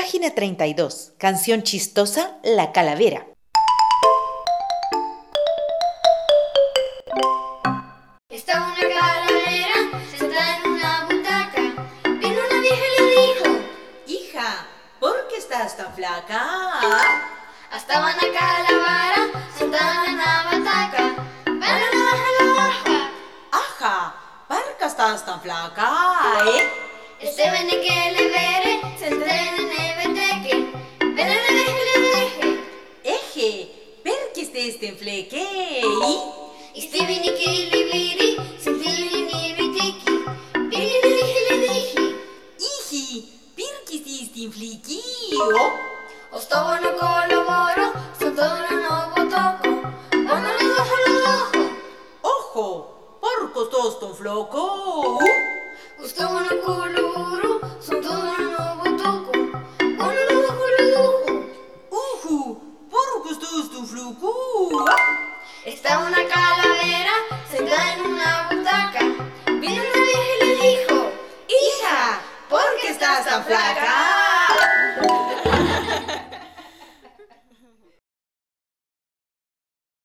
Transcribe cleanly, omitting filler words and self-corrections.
Página 32. Canción chistosa, La Calavera. Estaba una calavera sentada en una butaca. Vino una vieja y le dijo: Hija, ¿por qué estás tan flaca? Estaba una calavera sentada en una butaca. Baja, baja. Aja, ¿por qué estás tan flaca? Este vene que le vere, sentada en el beteque. Vene le deje. Eje, ¿per qué estés tan fleque? Este vene que le vere, sentada en el beteque. Vene le deje. Iji, ¿per qué estés tan fleque? Estaba no colaboro, sentada en un botoco. Vamos lo dejo. Ojo, ¿por qué estás tan floco? Estaba no colaboro, sentada en un botoco. Vamos lo dejo. ¿Por qué estás tan floco? Estaba una calavera sentada en una butaca. Vino una vieja y le dijo: Hija, ¿por qué estás tan flaca?